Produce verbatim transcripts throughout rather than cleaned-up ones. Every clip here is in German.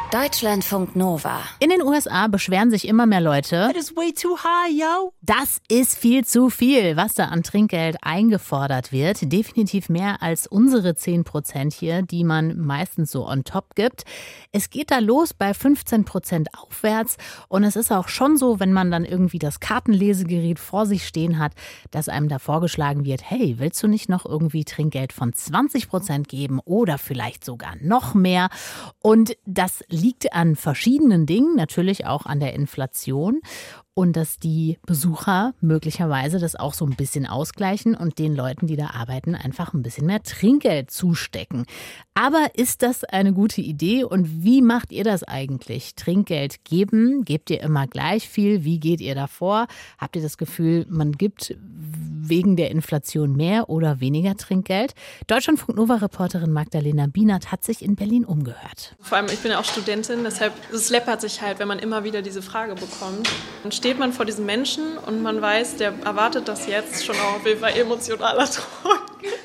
Deutschlandfunk Nova. In den U S A beschweren sich immer mehr Leute. That is way too high, yo. Das ist viel zu viel, was da an Trinkgeld eingefordert wird. Definitiv mehr als unsere zehn Prozent hier, die man meistens so on top gibt. Es geht da los bei fünfzehn Prozent aufwärts. Und es ist auch schon so, wenn man dann irgendwie das Kartenlesegerät vor sich stehen hat, dass einem da vorgeschlagen wird, hey, willst du nicht noch irgendwie Trinkgeld von zwanzig Prozent geben oder vielleicht sogar noch mehr? Und das liegt an verschiedenen Dingen, natürlich auch an der Inflation. Und dass die Besucher möglicherweise das auch so ein bisschen ausgleichen und den Leuten, die da arbeiten, einfach ein bisschen mehr Trinkgeld zustecken. Aber ist das eine gute Idee und wie macht ihr das eigentlich? Trinkgeld geben? Gebt ihr immer gleich viel? Wie geht ihr davor? Habt ihr das Gefühl, man gibt wegen der Inflation mehr oder weniger Trinkgeld? Deutschlandfunk-Nova-Reporterin Magdalena Bienert hat sich in Berlin umgehört. Vor allem, ich bin ja auch Studentin, deshalb es läppert sich halt, wenn man immer wieder diese Frage bekommt. Dann steht man vor diesen Menschen und man weiß, der erwartet das jetzt schon auch auf jeden Fall emotionaler Druck.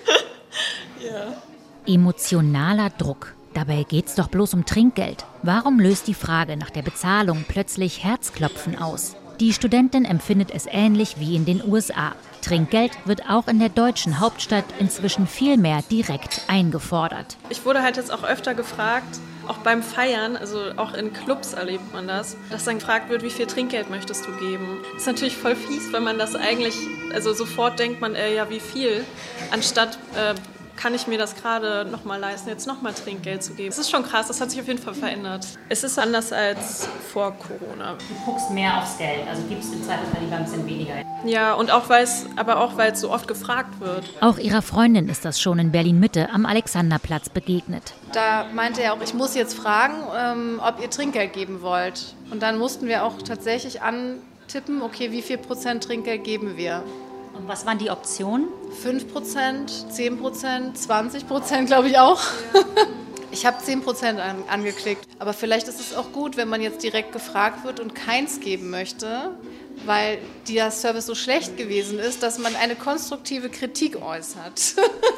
Ja. Emotionaler Druck. Dabei geht's doch bloß um Trinkgeld. Warum löst die Frage nach der Bezahlung plötzlich Herzklopfen aus? Die Studentin empfindet es ähnlich wie in den U S A. Trinkgeld wird auch in der deutschen Hauptstadt inzwischen viel mehr direkt eingefordert. Ich wurde halt jetzt auch öfter gefragt, auch beim Feiern, also auch in Clubs erlebt man das, dass dann gefragt wird, wie viel Trinkgeld möchtest du geben? Das ist natürlich voll fies, wenn man das eigentlich, also sofort denkt man, äh, ja wie viel, anstatt äh, kann ich mir das gerade nochmal leisten, jetzt nochmal Trinkgeld zu geben. Das ist schon krass, das hat sich auf jeden Fall verändert. Es ist anders als vor Corona. Du guckst mehr aufs Geld, also gibst im Zweifelsfall lieber ein bisschen weniger. Ja, und auch weil's, aber auch weil es so oft gefragt wird. Auch ihrer Freundin ist das schon in Berlin-Mitte am Alexanderplatz begegnet. Da meinte er auch, ich muss jetzt fragen, ähm, ob ihr Trinkgeld geben wollt. Und dann mussten wir auch tatsächlich antippen, okay, wie viel Prozent Trinkgeld geben wir? Und was waren die Optionen? fünf Prozent, zehn Prozent, zwanzig Prozent glaube ich auch. Ich habe zehn Prozent an, angeklickt. Aber vielleicht ist es auch gut, wenn man jetzt direkt gefragt wird und keins geben möchte, weil der Service so schlecht gewesen ist, dass man eine konstruktive Kritik äußert.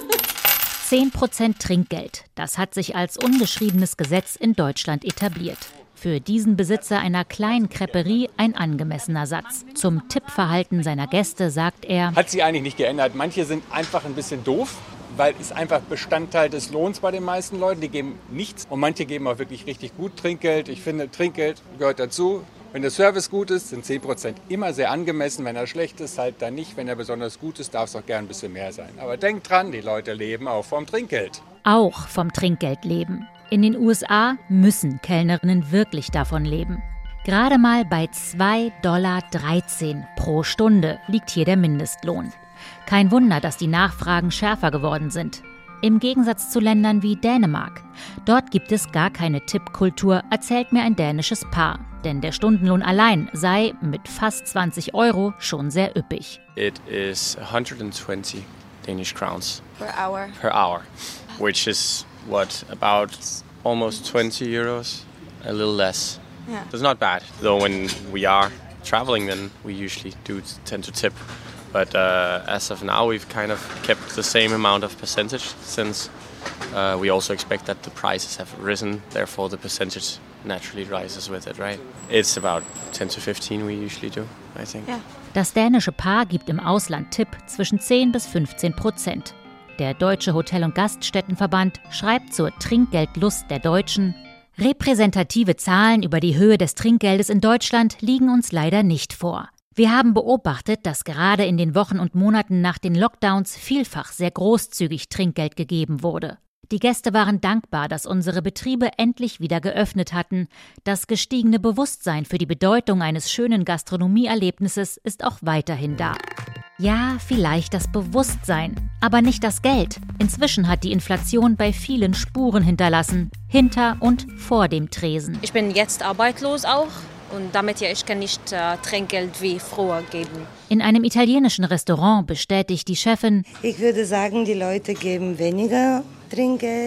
zehn Prozent Trinkgeld, das hat sich als ungeschriebenes Gesetz in Deutschland etabliert. Für diesen Besitzer einer kleinen Creperie ein angemessener Satz. Zum Tippverhalten seiner Gäste sagt er: Hat sich eigentlich nicht geändert. Manche sind einfach ein bisschen doof, weil es einfach Bestandteil des Lohns bei den meisten Leuten. Die geben nichts und manche geben auch wirklich richtig gut Trinkgeld. Ich finde, Trinkgeld gehört dazu. Wenn der Service gut ist, sind zehn Prozent immer sehr angemessen. Wenn er schlecht ist, halt dann nicht. Wenn er besonders gut ist, darf es auch gern ein bisschen mehr sein. Aber denkt dran, die Leute leben auch vom Trinkgeld. Auch vom Trinkgeld leben. In den U S A müssen Kellnerinnen wirklich davon leben. Gerade mal bei zwei Komma dreizehn Dollar pro Stunde liegt hier der Mindestlohn. Kein Wunder, dass die Nachfragen schärfer geworden sind. Im Gegensatz zu Ländern wie Dänemark. Dort gibt es gar keine Tippkultur, erzählt mir ein dänisches Paar. Denn der Stundenlohn allein sei mit fast zwanzig Euro schon sehr üppig. It is one hundred twenty Danish crowns Per hour. per hour, which is what, about almost twenty euros, a little less. Yeah. That's not bad. Though when we are traveling, then we usually do tend to tip. But uh, as of now, we've kind of kept the same amount of percentage since uh, we also expect that the prices have risen. Therefore, the percentage naturally rises with it, right? It's about ten to fifteen we usually do, I think. Yeah. Das dänische Paar gibt im Ausland Tipp zwischen zehn bis fünfzehn Prozent. Der Deutsche Hotel- und Gaststättenverband schreibt zur Trinkgeldlust der Deutschen: Repräsentative Zahlen über die Höhe des Trinkgeldes in Deutschland liegen uns leider nicht vor. Wir haben beobachtet, dass gerade in den Wochen und Monaten nach den Lockdowns vielfach sehr großzügig Trinkgeld gegeben wurde. Die Gäste waren dankbar, dass unsere Betriebe endlich wieder geöffnet hatten. Das gestiegene Bewusstsein für die Bedeutung eines schönen Gastronomieerlebnisses ist auch weiterhin da. Ja, vielleicht das Bewusstsein, aber nicht das Geld. Inzwischen hat die Inflation bei vielen Spuren hinterlassen, hinter und vor dem Tresen. Ich bin jetzt arbeitslos auch. Und damit ja, ich kann nicht äh, Trinkgeld wie früher geben. In einem italienischen Restaurant bestätigt die Chefin: Ich würde sagen, die Leute geben weniger Trinkgeld.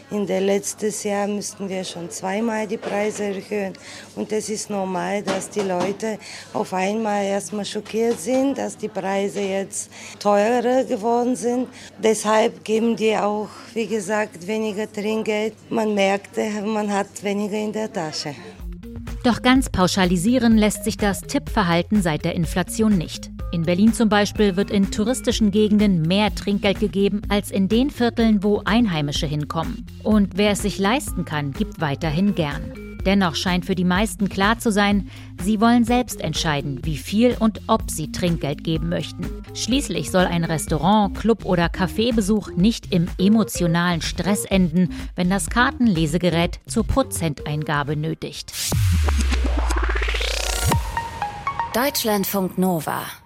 In der letzten Jahr müssten wir schon zweimal die Preise erhöhen. Und es ist normal, dass die Leute auf einmal erstmal schockiert sind, dass die Preise jetzt teurer geworden sind. Deshalb geben die auch, wie gesagt, weniger Trinkgeld. Man merkt, man hat weniger in der Tasche. Doch ganz pauschalisieren lässt sich das Tippverhalten seit der Inflation nicht. In Berlin zum Beispiel wird in touristischen Gegenden mehr Trinkgeld gegeben als in den Vierteln, wo Einheimische hinkommen. Und wer es sich leisten kann, gibt weiterhin gern. Dennoch scheint für die meisten klar zu sein, sie wollen selbst entscheiden, wie viel und ob sie Trinkgeld geben möchten. Schließlich soll ein Restaurant-, Club- oder Kaffeebesuch nicht im emotionalen Stress enden, wenn das Kartenlesegerät zur Prozenteingabe nötigt. Deutschlandfunk Nova